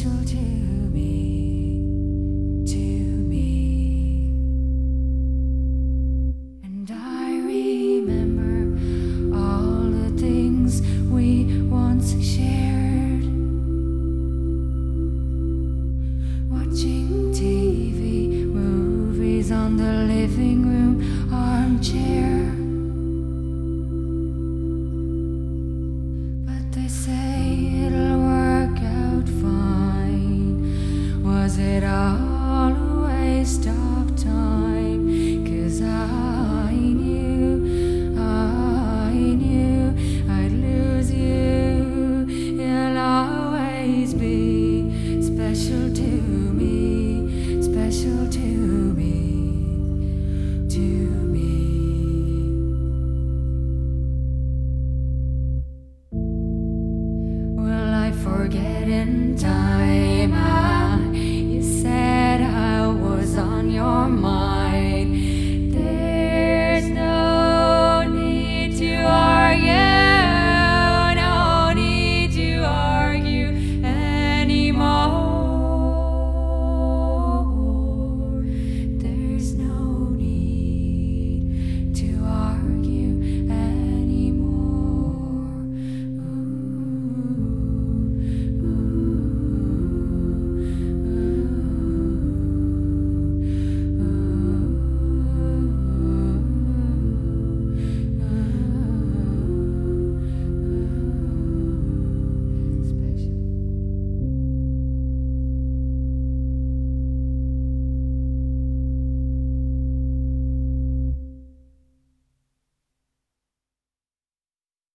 special to me. And I remember all the things we once shared. Watching TV, movies on the living room armchair. But they say it'll work out fine. Was it all